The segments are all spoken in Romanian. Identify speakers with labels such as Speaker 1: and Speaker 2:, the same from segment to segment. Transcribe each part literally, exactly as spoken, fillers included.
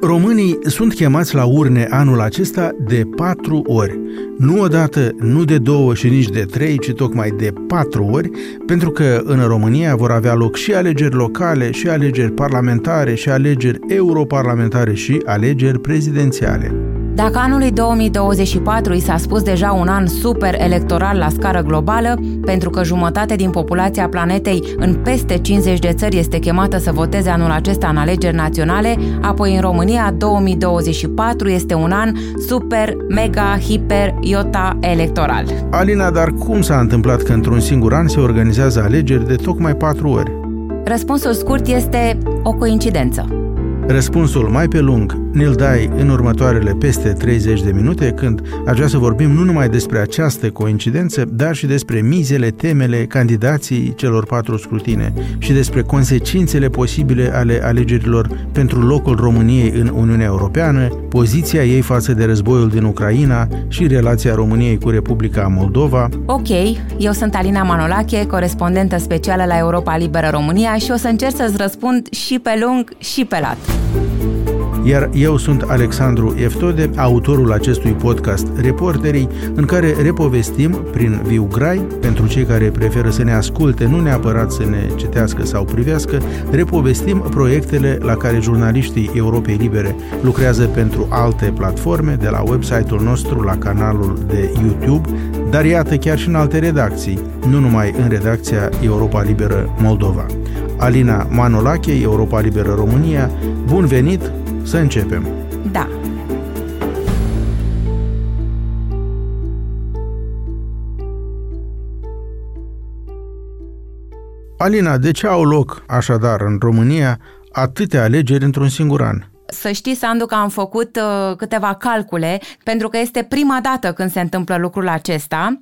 Speaker 1: Românii sunt chemați la urne anul acesta de patru ori. Nu odată, nu de două și nici de trei, ci tocmai de patru ori, pentru că în România vor avea loc și alegeri locale, și alegeri parlamentare, și alegeri europarlamentare, și alegeri prezidențiale.
Speaker 2: Dacă anului două mii douăzeci și patru i s-a spus deja un an super electoral la scară globală, pentru că jumătate din populația planetei în peste cincizeci de țări este chemată să voteze anul acesta în alegeri naționale, apoi în România două mii douăzeci și patru este un an super, mega, hiper, iota electoral.
Speaker 1: Alina, dar cum s-a întâmplat că într-un singur an se organizează alegeri de tocmai patru ori?
Speaker 2: Răspunsul scurt este o coincidență.
Speaker 1: Răspunsul mai pe lung ne-l dai în următoarele peste treizeci de minute, când aș vrea să vorbim nu numai despre această coincidență, dar și despre mizele, temele, candidații celor patru scrutine și despre consecințele posibile ale alegerilor pentru locul României în Uniunea Europeană, poziția ei față de războiul din Ucraina și relația României cu Republica Moldova.
Speaker 2: Ok, eu sunt Alina Manolache, corespondentă specială la Europa Liberă România și o să încerc să-ți răspund și pe lung și pe lat.
Speaker 1: Iar eu sunt Alexandru Eftode, autorul acestui podcast Reporterii, în care repovestim prin viu grai, pentru cei care preferă să ne asculte, nu neapărat să ne citească sau privească, repovestim proiectele la care jurnaliștii Europei Libere lucrează pentru alte platforme, de la website-ul nostru la canalul de YouTube, dar iată chiar și în alte redacții, nu numai în redacția Europa Liberă Moldova. Alina Manolache, Europa Liberă România, bun venit, să începem!
Speaker 2: Da!
Speaker 1: Alina, de ce au loc, așadar, în România, atâtea alegeri într-un singur an?
Speaker 2: Să știi, Sandu, că am făcut uh, câteva calcule, pentru că este prima dată când se întâmplă lucrul acesta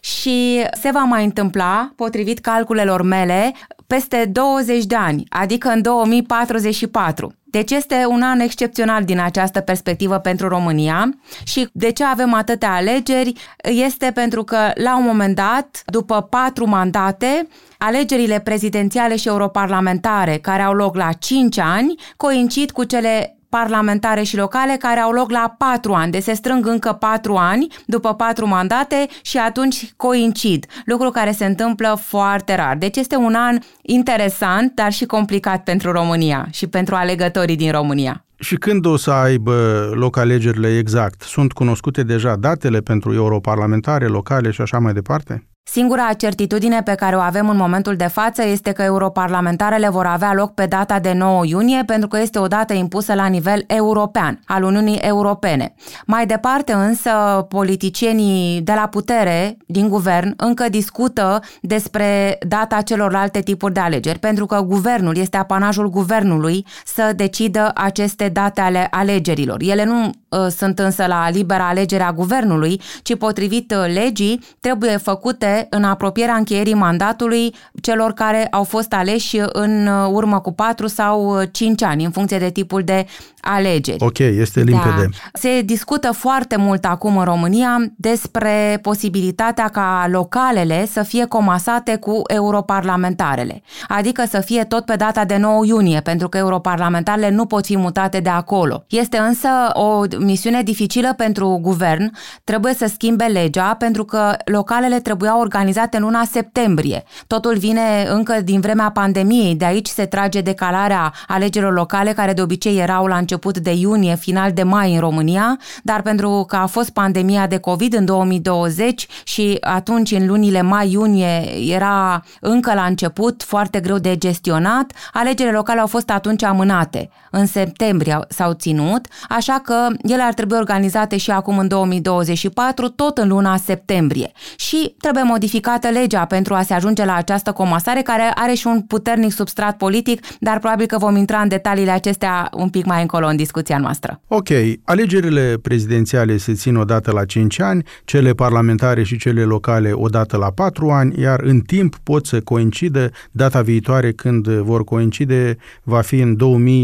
Speaker 2: și se va mai întâmpla, potrivit calculelor mele, peste douăzeci de ani, adică în două mii patruzeci și patru. Deci este un an excepțional din această perspectivă pentru România. Și de ce avem atâtea alegeri? Este pentru că, la un moment dat, după patru mandate, alegerile prezidențiale și europarlamentare, care au loc la cinci ani, coincid cu cele parlamentare și locale, care au loc la patru ani. Deci se strâng încă patru ani după patru mandate și atunci coincid. Lucru care se întâmplă foarte rar. Deci este un an interesant, dar și complicat pentru România și pentru alegătorii din România.
Speaker 1: Și când o să aibă loc alegerile exact? Sunt cunoscute deja datele pentru europarlamentare, locale și așa mai departe?
Speaker 2: Singura certitudine pe care o avem în momentul de față este că europarlamentarele vor avea loc pe data de nouă iunie, pentru că este o dată impusă la nivel european, al Uniunii Europene. Mai departe însă, politicienii de la putere din guvern încă discută despre data celorlalte tipuri de alegeri, pentru că guvernul, este apanajul guvernului să decidă aceste date ale alegerilor. Ele nu uh, sunt însă la libera alegere a guvernului, ci potrivit uh, legii trebuie făcute în apropierea încheierii mandatului celor care au fost aleși în urmă cu patru sau cinci ani, în funcție de tipul de alegeri.
Speaker 1: Ok, este limpede.
Speaker 2: Da. Se discută foarte mult acum în România despre posibilitatea ca localele să fie comasate cu europarlamentarele, adică să fie tot pe data de nouă iunie, pentru că europarlamentarele nu pot fi mutate de acolo. Este însă o misiune dificilă pentru guvern, trebuie să schimbe legea, pentru că localele trebuiau organizate în luna septembrie. Totul vine încă din vremea pandemiei, de aici se trage decalarea alegerilor locale, care de obicei erau la început de iunie, final de mai în România, dar pentru că a fost pandemia de COVID în două mii douăzeci și atunci în lunile mai-iunie era încă la început, foarte greu de gestionat, alegerile locale au fost atunci amânate. În septembrie s-au ținut, așa că ele ar trebui organizate și acum în două mii douăzeci și patru, tot în luna septembrie. Și trebuie modificată legea pentru a se ajunge la această comasare, care are și un puternic substrat politic, dar probabil că vom intra în detaliile acestea un pic mai încolo în discuția noastră.
Speaker 1: Ok, alegerile prezidențiale se țin odată la cinci ani, cele parlamentare și cele locale odată la patru ani, iar în timp pot să coincidă. Data viitoare când vor coincide va fi în două mii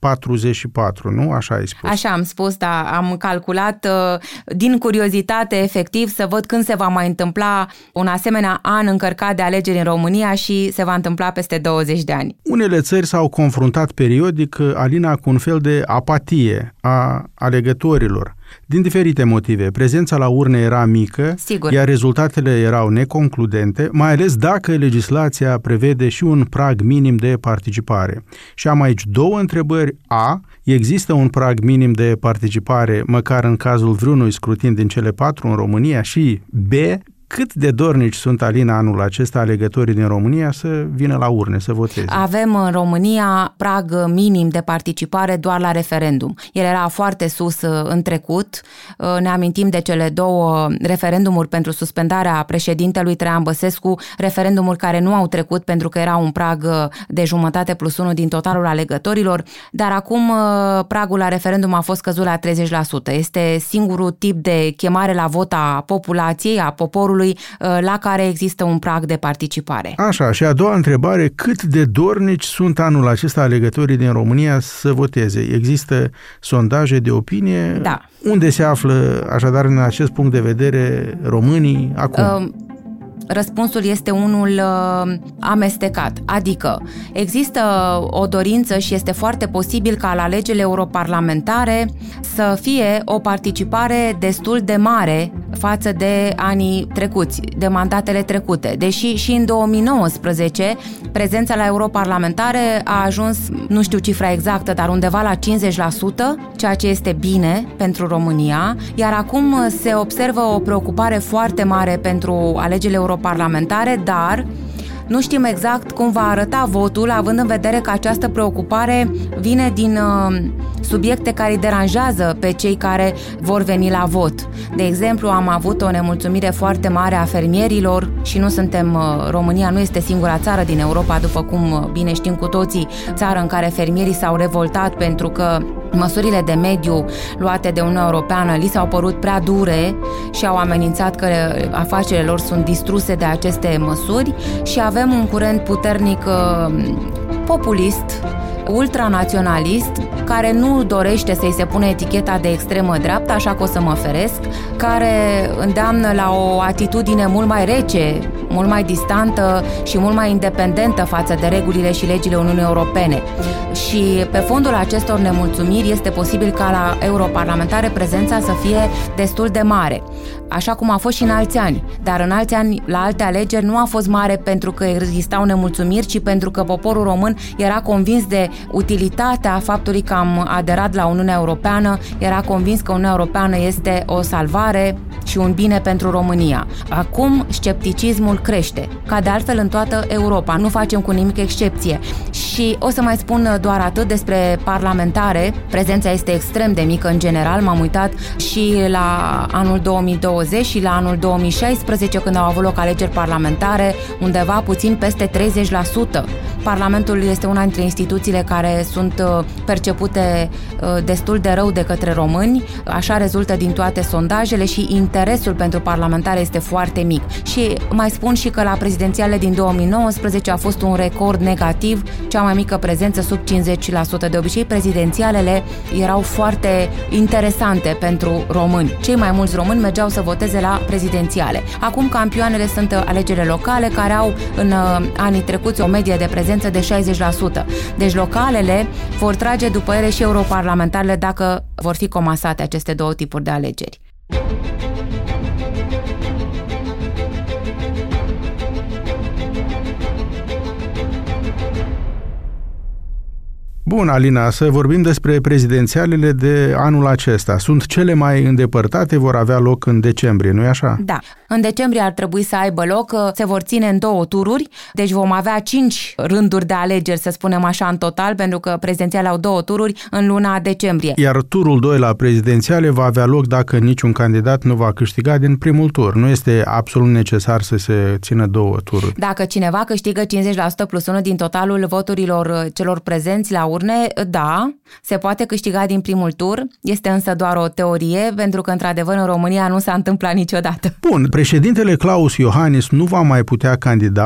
Speaker 1: patruzeci și patru, nu? Așa ai spus.
Speaker 2: Așa am spus, dar am calculat din curiozitate, efectiv, să văd când se va mai întâmpla un asemenea an încărcat de alegeri în România și se va întâmpla peste douăzeci de ani.
Speaker 1: Unele țări s-au confruntat periodic, Alina, cu un fel de apatie a alegătorilor. Din diferite motive. Prezența la urne era mică,
Speaker 2: Sigur.
Speaker 1: Iar rezultatele erau neconcludente, mai ales dacă legislația prevede și un prag minim de participare. Și am aici două întrebări. A. Există un prag minim de participare, măcar în cazul vreunui scrutin din cele patru în România? Și B. Cât de dornici sunt, Alina, anul acesta alegătorii din România să vină la urne, să voteze?
Speaker 2: Avem în România prag minim de participare doar la referendum. El era foarte sus în trecut. Ne amintim de cele două referendumuri pentru suspendarea președintelui Traian Băsescu, referendumuri care nu au trecut pentru că era un prag de jumătate plus unu din totalul alegătorilor, dar acum pragul la referendum a fost căzut la treizeci la sută. Este singurul tip de chemare la vot a populației, a poporului, la care există un prag de participare.
Speaker 1: Așa, și a doua întrebare, cât de dornici sunt anul acesta alegătorii din România să voteze? Există sondaje de opinie?
Speaker 2: Da.
Speaker 1: Unde se află, așadar, în acest punct de vedere, românii acum?
Speaker 2: Uh... Răspunsul este unul uh, amestecat, adică există o dorință și este foarte posibil ca la alegerile europarlamentare să fie o participare destul de mare față de anii trecuți, de mandatele trecute. Deși și în două mii nouăsprezece prezența la europarlamentare a ajuns, nu știu cifra exactă, dar undeva la cincizeci la sută, ceea ce este bine pentru România, iar acum se observă o preocupare foarte mare pentru alegerile europarlamentare, dar nu știm exact cum va arăta votul, având în vedere că această preocupare vine din uh, subiecte care îi deranjează pe cei care vor veni la vot. De exemplu, am avut o nemulțumire foarte mare a fermierilor și nu suntem, uh, România nu este singura țară din Europa, după cum bine știm cu toții, țară în care fermierii s-au revoltat pentru că măsurile de mediu luate de Uniunea Europeană li s-au părut prea dure și au amenințat că afacerile lor sunt distruse de aceste măsuri și avem un curent puternic uh, populist, ultranaționalist, care nu dorește să-i se pune eticheta de extremă dreaptă, așa că o să mă feresc, care îndeamnă la o atitudine mult mai rece, mult mai distantă și mult mai independentă față de regulile și legile Uniunii Europene. Și pe fondul acestor nemulțumiri este posibil ca la europarlamentare prezența să fie destul de mare, așa cum a fost și în alți ani. Dar în alți ani, la alte alegeri, nu a fost mare pentru că existau nemulțumiri, ci pentru că poporul român era convins de utilitatea faptului că am aderat la Uniunea Europeană, era convins că Uniunea Europeană este o salvare și un bine pentru România. Acum scepticismul crește, ca de altfel în toată Europa, nu facem cu nimic excepție. Și o să mai spun doar atât despre parlamentare, prezența este extrem de mică în general, m-am uitat și la anul două mii douăzeci și la anul două mii șaisprezece, când au avut loc alegeri parlamentare, undeva puțin peste treizeci la sută. Parlamentul este una dintre instituțiile care sunt percepute destul de rău de către români, așa rezultă din toate sondajele și interesul pentru parlamentare este foarte mic. Și mai spun și că la prezidențiale din două mii nouăsprezece a fost un record negativ, cea mai mică prezență sub cincizeci la sută. De obicei, prezidențialele erau foarte interesante pentru români. Cei mai mulți români mergeau să voteze la prezidențiale. Acum campioanele sunt alegerile locale, care au în anii trecuți o medie de prezență de șaizeci la sută. Deci localele vor trage după ele și europarlamentarele dacă vor fi comasate aceste două tipuri de alegeri.
Speaker 1: Bun, Alina, să vorbim despre prezidențialele de anul acesta. Sunt cele mai îndepărtate, vor avea loc în decembrie, nu-i așa?
Speaker 2: Da. În decembrie ar trebui să aibă loc, se vor ține în două tururi, deci vom avea cinci rânduri de alegeri, să spunem așa, în total, pentru că prezidențiale au două tururi în luna decembrie.
Speaker 1: Iar turul doi la prezidențiale va avea loc dacă niciun candidat nu va câștiga din primul tur. Nu este absolut necesar să se țină două tururi.
Speaker 2: Dacă cineva câștigă cincizeci la sută plus unu din totalul voturilor celor prezenți la urne, da, se poate câștiga din primul tur, este însă doar o teorie, pentru că într-adevăr în România nu s-a întâmplat niciodată.
Speaker 1: Bun, președintele Klaus Iohannis nu va mai putea candida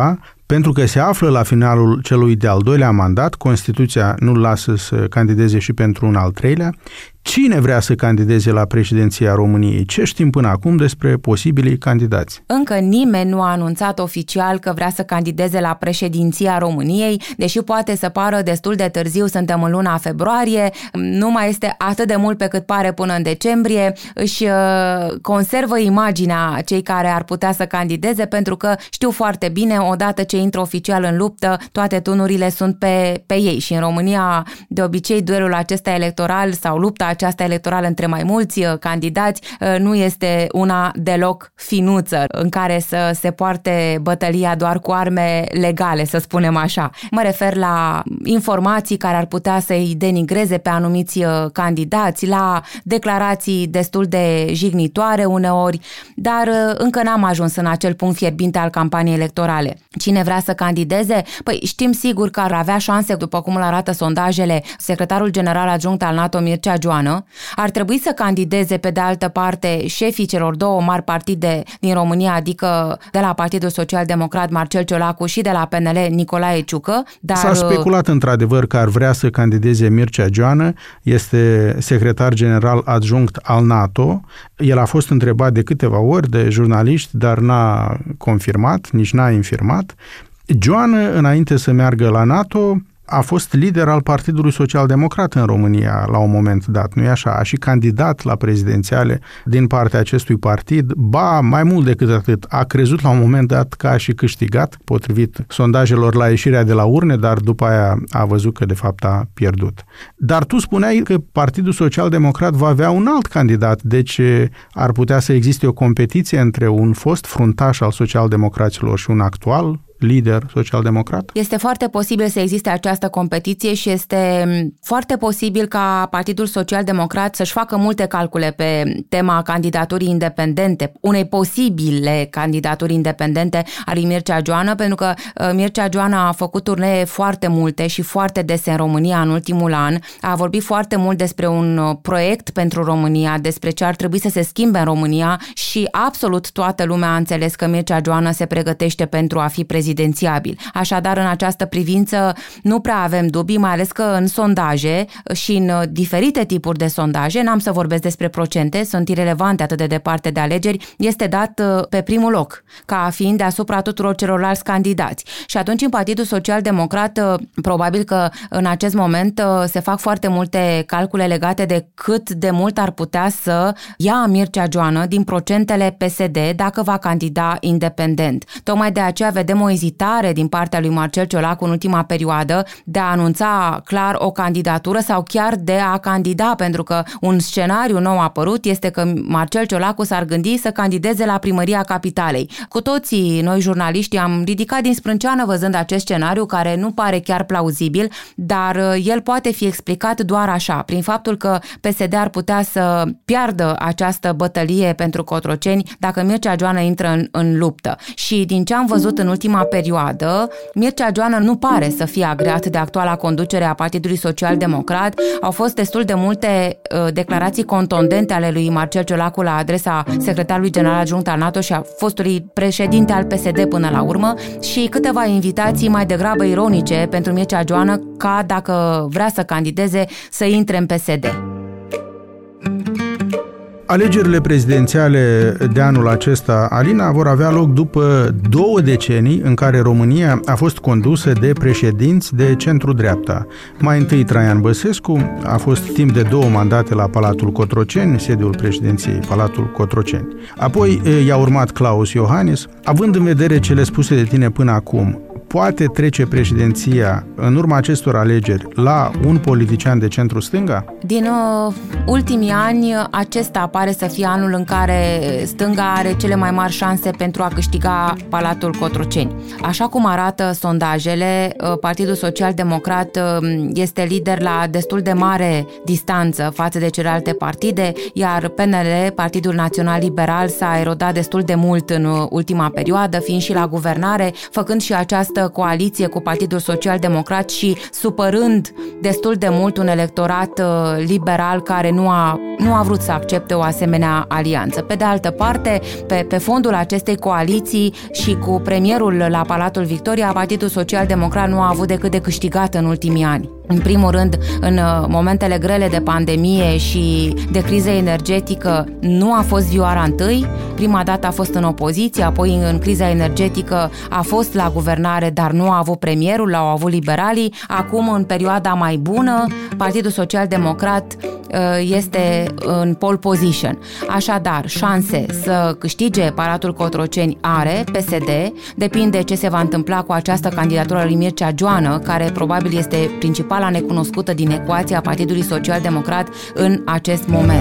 Speaker 1: pentru că se află la finalul celui de-al doilea mandat, Constituția nu-l lasă să candideze și pentru un al treilea. Cine vrea să candideze la președinția României? Ce știm până acum despre posibilii candidați?
Speaker 2: Încă nimeni nu a anunțat oficial că vrea să candideze la președinția României, deși poate să pară destul de târziu, suntem în luna februarie, nu mai este atât de mult pe cât pare până în decembrie, își conservă imaginea cei care ar putea să candideze, pentru că știu foarte bine, odată ce intră oficial în luptă, toate tunurile sunt pe, pe ei și în România, de obicei, duelul acesta electoral sau lupta aceasta electorală între mai mulți candidați nu este una deloc finuță, în care să se poarte bătălia doar cu arme legale, să spunem așa. Mă refer la informații care ar putea să-i denigreze pe anumiți candidați, la declarații destul de jignitoare uneori, dar încă n-am ajuns în acel punct fierbinte al campaniei electorale. Cine vrea să candideze? Păi știm sigur că ar avea șanse, după cum îl arată sondajele, secretarul general adjunct al NATO, Mircea Joană. Ar trebui să candideze pe de altă parte șefii celor două mari partide din România, adică de la Partidul Social Democrat Marcel Ciolacu și de la P N L Nicolae Ciucă. Dar...
Speaker 1: S-a speculat într-adevăr că ar vrea să candideze Mircea Joană, este secretar general adjunct al NATO. El a fost întrebat de câteva ori de jurnaliști, dar n-a confirmat, nici n-a infirmat. Joană, înainte să meargă la NATO, a fost lider al Partidului Social Democrat în România la un moment dat, nu-i așa? A și candidat la prezidențiale din partea acestui partid, ba, mai mult decât atât, a crezut la un moment dat că a și câștigat, potrivit sondajelor la ieșirea de la urne, dar după aia a văzut că de fapt a pierdut. Dar tu spuneai că Partidul Social Democrat va avea un alt candidat, deci ar putea să existe o competiție între un fost fruntaș al socialdemocraților și un actual lider social-democrat?
Speaker 2: Este foarte posibil să existe această competiție și este foarte posibil ca Partidul Social-Democrat să-și facă multe calcule pe tema candidaturii independente, unei posibile candidaturi independente a lui Mircea Joană, pentru că Mircea Joană a făcut turnee foarte multe și foarte dese în România în ultimul an, a vorbit foarte mult despre un proiect pentru România, despre ce ar trebui să se schimbe în România și absolut toată lumea a înțeles că Mircea Joană se pregătește pentru a fi prezidențiabil. Așadar, în această privință nu prea avem dubii, mai ales că în sondaje și în diferite tipuri de sondaje, n-am să vorbesc despre procente, sunt irelevante atât de departe de alegeri, este dat pe primul loc, ca fiind deasupra tuturor celorlalți candidați. Și atunci în Partidul Social Democrat, probabil că în acest moment se fac foarte multe calcule legate de cât de mult ar putea să ia Mircea Joană din procentele P S D dacă va candida independent. Tocmai de aceea vedem o ezitare din partea lui Marcel Ciolacu în ultima perioadă de a anunța clar o candidatură sau chiar de a candida, pentru că un scenariu nou apărut este că Marcel Ciolacu s-ar gândi să candideze la primăria capitalei. Cu toții noi jurnaliștii am ridicat din sprânceană văzând acest scenariu care nu pare chiar plauzibil, dar el poate fi explicat doar așa, prin faptul că P S D ar putea să piardă această bătălie pentru Cotroceni dacă Mircea Joană intră în, în luptă. Și din ce am văzut în ultima perioadă, Mircea Joană nu pare să fie agreat de actuala conducere a Partidului Social Democrat. Au fost destul de multe uh, declarații contundente ale lui Marcel Ciolacu la adresa secretarului general adjunct al NATO și a fostului președinte al P S D până la urmă și câteva invitații mai degrabă ironice pentru Mircea Joană ca, dacă vrea să candideze, să intre în P S D.
Speaker 1: Alegerile prezidențiale de anul acesta, Alina, vor avea loc după două decenii în care România a fost condusă de președinți de centru-dreapta. Mai întâi Traian Băsescu a fost timp de două mandate la Palatul Cotroceni, sediul președinției Palatul Cotroceni. Apoi i-a urmat Klaus Iohannis. Având în vedere cele spuse de tine până acum, poate trece președinția în urma acestor alegeri la un politician de centru-stânga?
Speaker 2: Din uh, ultimii ani, acesta pare să fie anul în care stânga are cele mai mari șanse pentru a câștiga Palatul Cotroceni. Așa cum arată sondajele, uh, Partidul Social Democrat uh, este lider la destul de mare distanță față de celelalte partide, iar P N L, Partidul Național Liberal, s-a erodat destul de mult în ultima perioadă, fiind și la guvernare, făcând și această această coaliție cu Partidul Social Democrat și supărând destul de mult un electorat liberal care nu a, nu a vrut să accepte o asemenea alianță. Pe de altă parte, pe, pe fondul acestei coaliții și cu premierul la Palatul Victoria, Partidul Social Democrat nu a avut decât de câștigat în ultimii ani. În primul rând, în momentele grele de pandemie și de criză energetică, nu a fost vioara întâi. Prima dată a fost în opoziție, apoi în criza energetică a fost la guvernare, dar nu a avut premierul, l-au avut liberalii. Acum, în perioada mai bună, Partidul Social Democrat este în pole position. Așadar, șanse să câștige Palatul Cotroceni are P S D, depinde ce se va întâmpla cu această candidatură lui Mircea Joană, care probabil este principala necunoscută din ecuația Partidului Social Democrat în acest moment.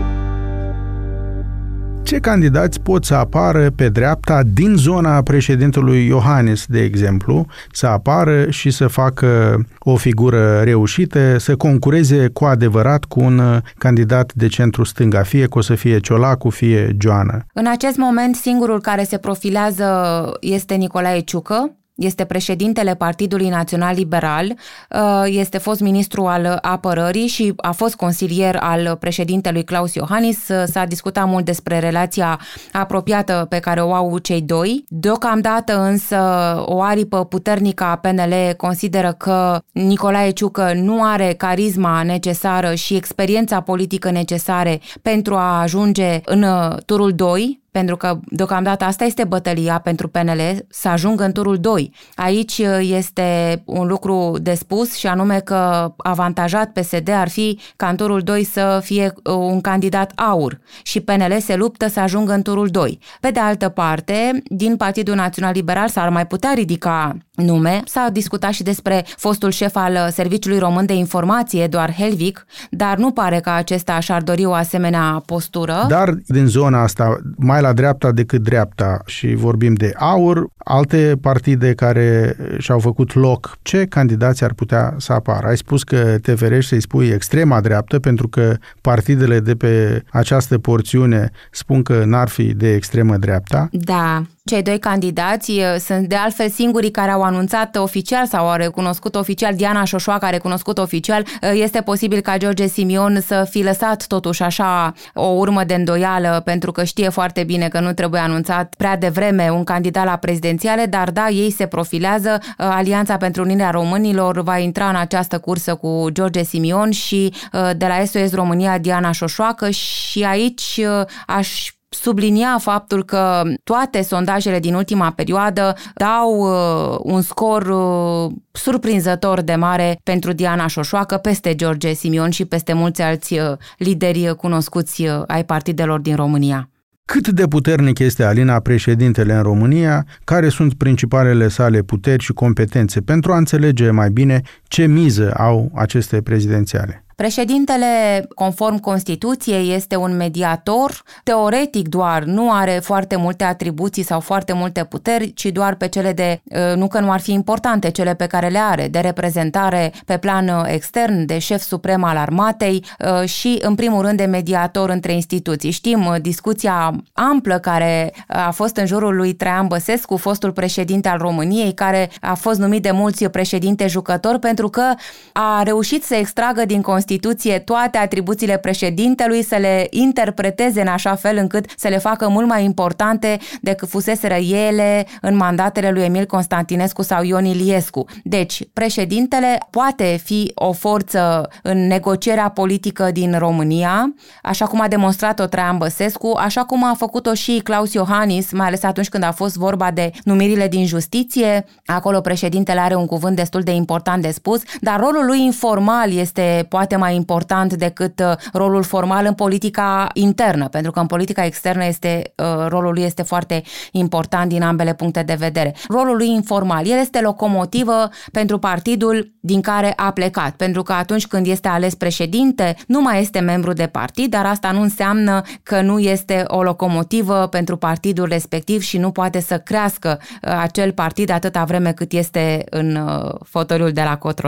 Speaker 1: Ce candidați pot să apară pe dreapta din zona președintelui Iohannis, de exemplu, să apară și să facă o figură reușită, să concureze cu adevărat cu un candidat de centru-stânga, fie că o să fie Ciolacu, fie Joană?
Speaker 2: În acest moment, singurul care se profilează este Nicolae Ciucă. Este președintele Partidului Național Liberal, este fost ministru al apărării și a fost consilier al președintelui Klaus Iohannis. S-a discutat mult despre relația apropiată pe care o au cei doi. Deocamdată însă o aripă puternică a P N L consideră că Nicolae Ciucă nu are carisma necesară și experiența politică necesare pentru a ajunge în turul doi, pentru că deocamdată asta este bătălia pentru P N L, să ajungă în turul doi. Aici este un lucru de spus și anume că avantajat P S D ar fi ca în turul doi să fie un candidat aur și P N L se luptă să ajungă în turul doi. Pe de altă parte, din Partidul Național Liberal s-ar mai putea ridica nume. S-a discutat și despre fostul șef al Serviciului Român de Informație, Eduard Helvig, dar nu pare că acesta și-ar dori o asemenea postură.
Speaker 1: Dar din zona asta, mai la dreapta decât dreapta, și vorbim de aur, alte partide care și-au făcut loc, ce candidați ar putea să apară? Ai spus că te ferești să-i spui extrema dreaptă, pentru că partidele de pe această porțiune spun că n-ar fi de extremă dreapta.
Speaker 2: Da. Cei doi candidați sunt de altfel singurii care au anunțat oficial sau au recunoscut oficial. Diana Șoșoacă a recunoscut oficial. Este posibil ca George Simion să fi lăsat totuși așa o urmă de îndoială, pentru că știe foarte bine că nu trebuie anunțat prea devreme un candidat la prezidențiale, dar da, ei se profilează. Alianța pentru Unirea Românilor va intra în această cursă cu George Simion și de la S O S România Diana Șoșoacă și aici aș sublinia faptul că toate sondajele din ultima perioadă dau uh, un scor uh, surprinzător de mare pentru Diana Șoșoacă, peste George Simion și peste mulți alți uh, lideri cunoscuți uh, ai partidelor din România.
Speaker 1: Cât de puternic este Alina președintele în România? Care sunt principalele sale puteri și competențe pentru a înțelege mai bine ce miză au aceste prezidențiale?
Speaker 2: Președintele, conform Constituției, este un mediator, teoretic doar, nu are foarte multe atribuții sau foarte multe puteri, ci doar pe cele de, nu că nu ar fi importante, cele pe care le are, de reprezentare pe plan extern, de șef suprem al armatei și, în primul rând, de mediator între instituții. Știm discuția amplă care a fost în jurul lui Traian Băsescu, fostul președinte al României, care a fost numit de mulți președinte jucător pentru că a reușit să extragă din Constituție Constituție toate atribuțiile președintelui, să le interpreteze în așa fel încât să le facă mult mai importante decât fuseseră ele în mandatele lui Emil Constantinescu sau Ion Iliescu. Deci, președintele poate fi o forță în negocierea politică din România, așa cum a demonstrat-o Traian Băsescu, așa cum a făcut-o și Klaus Iohannis, mai ales atunci când a fost vorba de numirile din justiție. Acolo președintele are un cuvânt destul de important de spus, dar rolul lui informal este poate mai important decât rolul formal în politica internă, pentru că în politica externă este, rolul lui este foarte important din ambele puncte de vedere. Rolul lui informal, el este locomotivă pentru partidul din care a plecat, pentru că atunci când este ales președinte, nu mai este membru de partid, dar asta nu înseamnă că nu este o locomotivă pentru partidul respectiv și nu poate să crească acel partid atâta vreme cât este în fotoliul de la Cotroceni.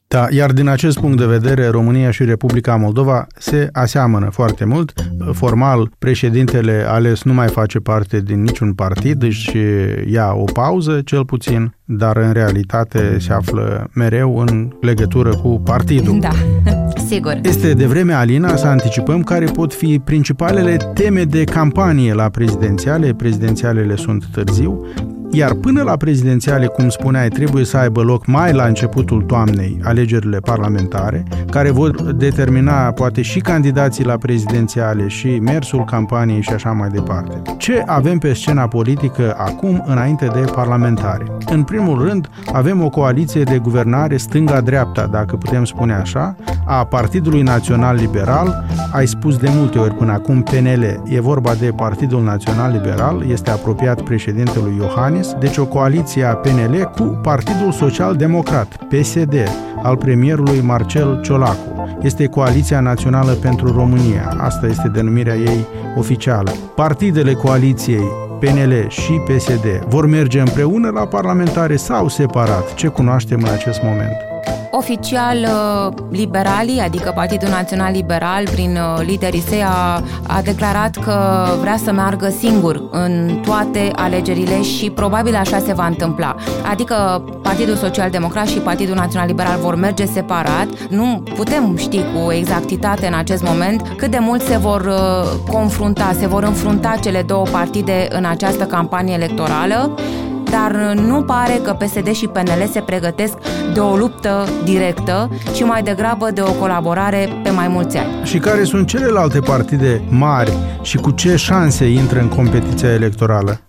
Speaker 1: Da, iar din acest punct de vedere, România și Republica Moldova se aseamănă foarte mult. Formal, președintele ales nu mai face parte din niciun partid, își ia o pauză, cel puțin, dar în realitate se află mereu în legătură cu partidul.
Speaker 2: Da, sigur.
Speaker 1: Este de vreme, Alina, să anticipăm care pot fi principalele teme de campanie la prezidențiale. Prezidențialele sunt târziu. Iar până la prezidențiale, cum spuneai, trebuie să aibă loc mai la începutul toamnei alegerile parlamentare, care vor determina poate și candidații la prezidențiale și mersul campaniei și așa mai departe. Ce avem pe scena politică acum înainte de parlamentare? În primul rând, avem o coaliție de guvernare stânga-dreapta, dacă putem spune așa, a Partidului Național Liberal. Ai spus de multe ori până acum P N L. E vorba de Partidul Național Liberal, este apropiat președintelui Iohannis, deci o coaliție a P N L cu Partidul Social Democrat, P S D, al premierului Marcel Ciolacu. Este Coaliția Națională pentru România, asta este denumirea ei oficială. Partidele coaliției P N L și P S D vor merge împreună la parlamentare sau separat? Ce cunoaștem în acest moment?
Speaker 2: Oficial, liberalii, adică Partidul Național Liberal, prin liderii săi, a, a declarat că vrea să meargă singur în toate alegerile și probabil așa se va întâmpla. Adică Partidul Social Democrat și Partidul Național Liberal vor merge separat. Nu putem ști cu exactitate în acest moment cât de mult se vor confrunta, se vor înfrunta cele două partide în această campanie electorală. Dar nu pare că P S D și P N L se pregătesc de o luptă directă, ci mai degrabă de o colaborare pe mai mulți ani.
Speaker 1: Și care sunt celelalte partide mari și cu ce șanse intră în competiția electorală?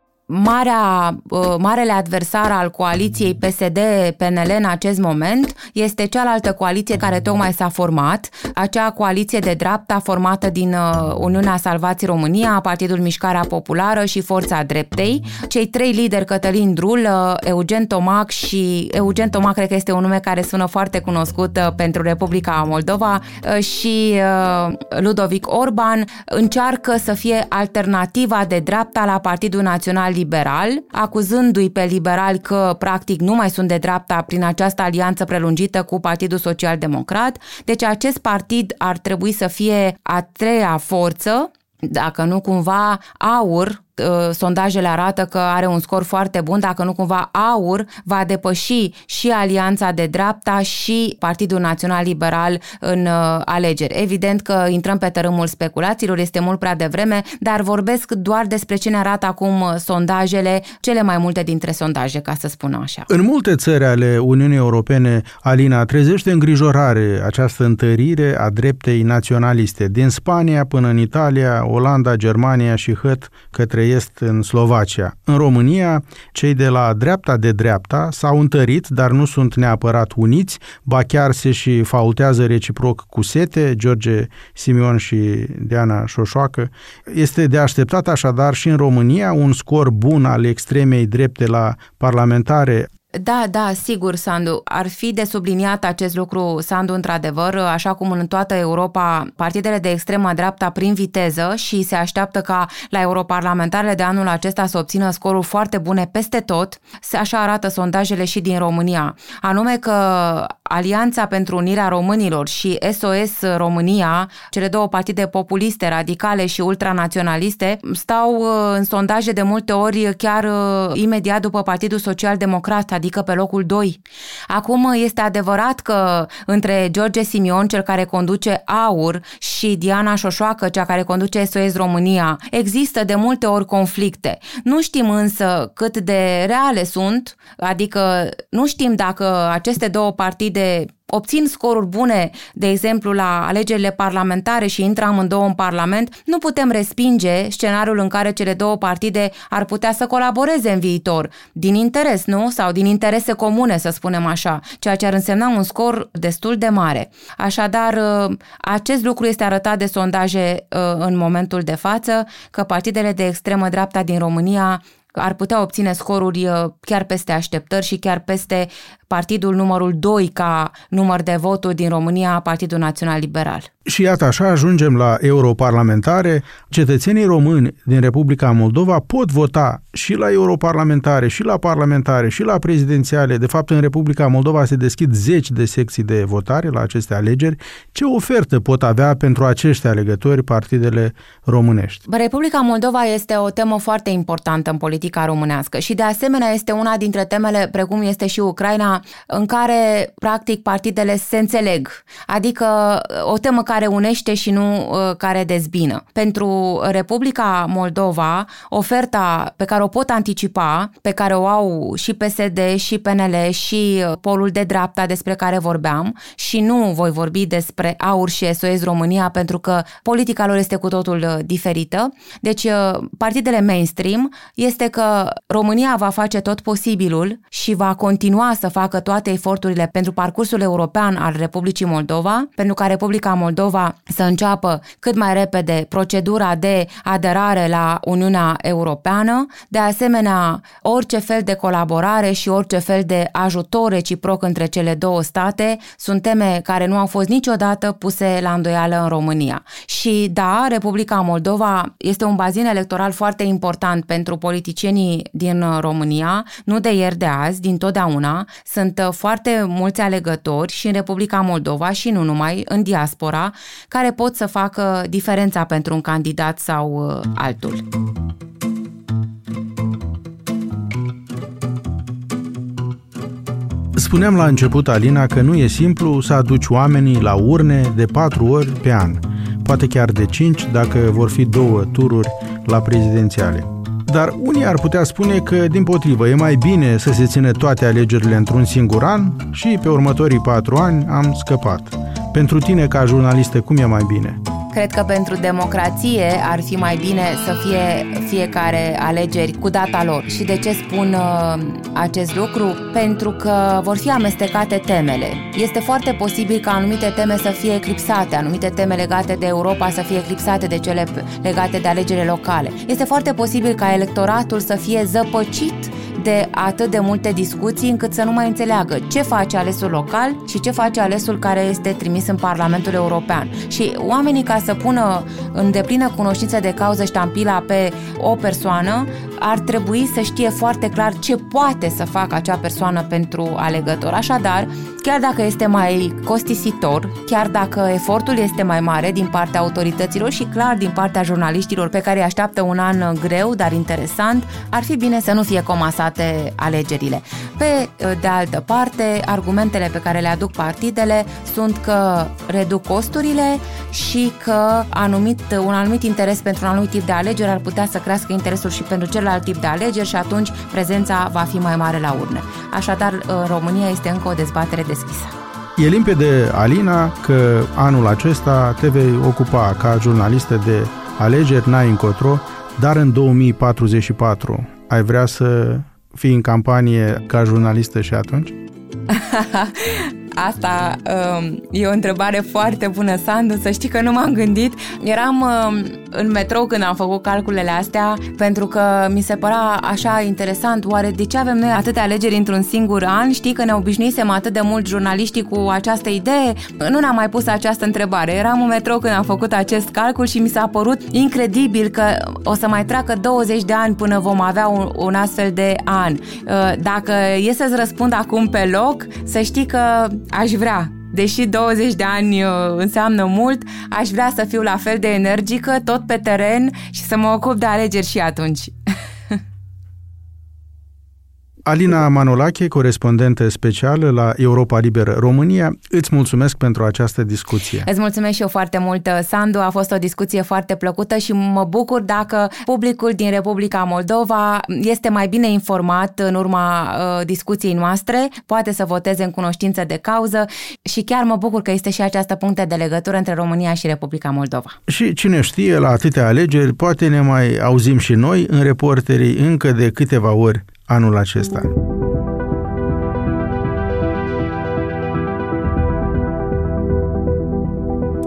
Speaker 2: Marea, marele adversar al coaliției P S D P N L în acest moment este cealaltă coaliție care tocmai s-a format, acea coaliție de dreapta formată din Uniunea Salvați România, Partidul Mișcarea Populară și Forța Dreptei. Cei trei lideri, Cătălin Drul, Eugen Tomac și Eugen Tomac cred că este un nume care sună foarte cunoscut pentru Republica Moldova și Ludovic Orban, încearcă să fie alternativa de dreapta la Partidul Național Liberal, acuzându-i pe liberali că practic nu mai sunt de dreapta prin această alianță prelungită cu Partidul Social Democrat. Deci acest partid ar trebui să fie a treia forță, dacă nu cumva AUR. Sondajele arată că are un scor foarte bun, dacă nu cumva AUR va depăși și Alianța de Dreapta și Partidul Național Liberal în alegeri. Evident că intrăm pe tărâmul speculațiilor, este mult prea devreme, dar vorbesc doar despre ce ne arată acum sondajele, cele mai multe dintre sondaje, ca să spun așa.
Speaker 1: În multe țări ale Uniunii Europene, Alina, trezește îngrijorare această întărire a dreptei naționaliste, din Spania până în Italia, Olanda, Germania și hăt către est în Slovacia. În România, cei de la dreapta de dreapta s-au întărit, dar nu sunt neapărat uniți, ba chiar se și faultează reciproc cu sete, George Simion și Diana Șoșoacă. Este de așteptat așadar și în România un scor bun al extremei drepte la parlamentare.
Speaker 2: Da, da, sigur, Sandu. Ar fi de subliniat acest lucru, Sandu, într-adevăr, așa cum în toată Europa, partidele de extremă dreapta prin viteză și se așteaptă ca la europarlamentarele de anul acesta să obțină scoruri foarte bune peste tot, așa arată sondajele și din România. Anume că Alianța pentru Unirea Românilor și S O S România, cele două partide populiste, radicale și ultranaționaliste, stau în sondaje de multe ori chiar imediat după Partidul Social Democrat, adică pe locul doi. Acum este adevărat că între George Simion, cel care conduce AUR, și Diana Șoșoacă, cea care conduce S O S România, există de multe ori conflicte. Nu știm însă cât de reale sunt, adică nu știm dacă aceste două partide obțin scoruri bune, de exemplu, la alegerile parlamentare și intră amândouă în Parlament, nu putem respinge scenariul în care cele două partide ar putea să colaboreze în viitor, din interes, nu? Sau din interese comune, să spunem așa, ceea ce ar însemna un scor destul de mare. Așadar, acest lucru este arătat de sondaje în momentul de față, că partidele de extremă dreapta din România ar putea obține scoruri chiar peste așteptări și chiar peste partidul numărul doi ca număr de voturi din România, Partidul Național Liberal.
Speaker 1: Și iată așa ajungem la europarlamentare. Cetățenii români din Republica Moldova pot vota și la europarlamentare, și la parlamentare, și la prezidențiale. De fapt, în Republica Moldova se deschid zeci de secții de votare la aceste alegeri. Ce ofertă pot avea pentru acești alegători partidele românești?
Speaker 2: Republica Moldova este o temă foarte importantă în politica românească și de asemenea este una dintre temele, precum este și Ucraina, în care practic partidele se înțeleg. Adică o temă care unește și nu uh, care dezbină. Pentru Republica Moldova, oferta pe care o pot anticipa, pe care o au și P S D, și P N L, și polul de dreapta despre care vorbeam, și nu voi vorbi despre AUR și S O S România, pentru că politica lor este cu totul diferită. Deci, partidele mainstream este că România va face tot posibilul și va continua să facă toate eforturile pentru parcursul european al Republicii Moldova, pentru ca Republica Moldova să înceapă cât mai repede procedura de aderare la Uniunea Europeană. De asemenea, orice fel de colaborare și orice fel de ajutor reciproc între cele două state sunt teme care nu au fost niciodată puse la îndoială în România. Și da, Republica Moldova este un bazin electoral foarte important pentru politicienii din România, nu de ieri de azi, din totdeauna. Sunt foarte mulți alegători și în Republica Moldova și nu numai, în diaspora, care pot să facă diferența pentru un candidat sau altul.
Speaker 1: Spuneam la început, Alina, că nu e simplu să aduci oamenii la urne de patru ori pe an, poate chiar de cinci dacă vor fi două tururi la prezidențiale. Dar unii ar putea spune că, dimpotrivă, e mai bine să se țină toate alegerile într-un singur an și pe următorii patru ani am scăpat. Pentru tine, ca jurnalistă, cum e mai bine?
Speaker 2: Cred că pentru democrație ar fi mai bine să fie fiecare alegeri cu data lor. Și de ce spun uh, acest lucru? Pentru că vor fi amestecate temele. Este foarte posibil ca anumite teme să fie eclipsate, anumite teme legate de Europa să fie eclipsate de cele legate de alegerile locale. Este foarte posibil ca electoratul să fie zăpăcit de atât de multe discuții încât să nu mai înțeleagă ce face alesul local și ce face alesul care este trimis în Parlamentul European. Și oamenii, ca să pună în deplină cunoștință de cauză ștampila pe o persoană, ar trebui să știe foarte clar ce poate să facă acea persoană pentru alegător. Așadar, chiar dacă este mai costisitor, chiar dacă efortul este mai mare din partea autorităților și clar din partea jurnaliștilor pe care îi așteaptă un an greu, dar interesant, ar fi bine să nu fie comasate alegerile. Pe de altă parte, argumentele pe care le aduc partidele sunt că reduc costurile și că anumit, un anumit interes pentru un anumit tip de alegeri ar putea să crească interesul și pentru celălalt tip de alegeri și atunci prezența va fi mai mare la urne. Așadar, în România este încă o dezbatere deschisă.
Speaker 1: E limpede, Alina, că anul acesta te vei ocupa ca jurnalistă de alegeri, n-ai încotro, dar în două mii patruzeci și patru ai vrea să fii în campanie ca jurnalistă și atunci?
Speaker 2: Asta um, e o întrebare foarte bună, Sandu, să știi că nu m-am gândit. Eram um, în metrou când am făcut calculele astea, pentru că mi se părea așa interesant, oare de ce avem noi atâtea alegeri într-un singur an? Știi că ne obișnuisem atât de mult jurnaliștii cu această idee? Nu ne-am mai pus această întrebare. Eram în metrou când am făcut acest calcul și mi s-a părut incredibil că o să mai treacă douăzeci de ani până vom avea un, un astfel de an. Dacă e să-ți răspund acum pe loc, să știi că aș vrea, deși douăzeci de ani înseamnă mult, aș vrea să fiu la fel de energică, tot pe teren și să mă ocup de alegeri și atunci.
Speaker 1: Alina Manolache, corespondentă specială la Europa Liberă România, îți mulțumesc pentru această discuție.
Speaker 2: Îți mulțumesc și eu foarte mult, Sandu, a fost o discuție foarte plăcută și mă bucur dacă publicul din Republica Moldova este mai bine informat în urma uh, discuției noastre, poate să voteze în cunoștință de cauză și chiar mă bucur că este și această punctă de legătură între România și Republica Moldova.
Speaker 1: Și cine știe, la atâtea alegeri, poate ne mai auzim și noi în Reporterii încă de câteva ori anul acesta.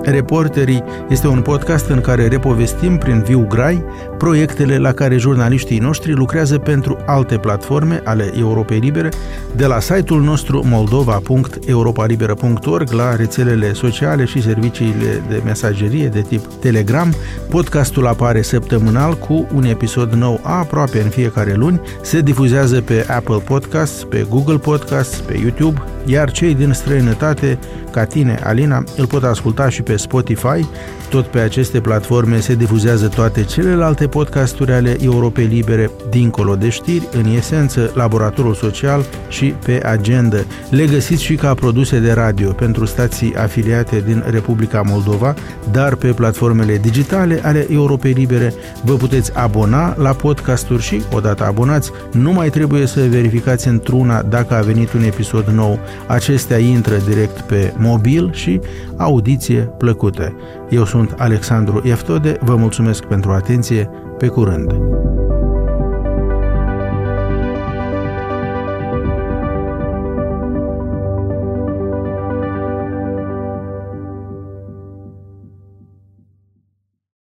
Speaker 1: Reporterii este un podcast în care repovestim prin viu grai proiectele la care jurnaliștii noștri lucrează pentru alte platforme ale Europei Libere, de la site-ul nostru moldova punct europa liberă punct org la rețelele sociale și serviciile de mesagerie de tip Telegram. Podcastul apare săptămânal cu un episod nou aproape în fiecare luni, se difuzează pe Apple Podcasts, pe Google Podcasts, pe YouTube, iar cei din străinătate, ca tine, Alina, îl pot asculta și pe Spotify. Tot pe aceste platforme se difuzează toate celelalte podcasturi ale Europei Libere, dincolo de știri, în esență, Laboratorul Social și Pe Agenda. Le găsiți și ca produse de radio pentru stații afiliate din Republica Moldova, dar pe platformele digitale ale Europei Libere vă puteți abona la podcasturi și, odată abonați, nu mai trebuie să verificați într-una dacă a venit un episod nou. Acestea intră direct pe mobil și audiție plăcută. Eu sunt Alexandru Eftode, vă mulțumesc pentru atenție, pe curând!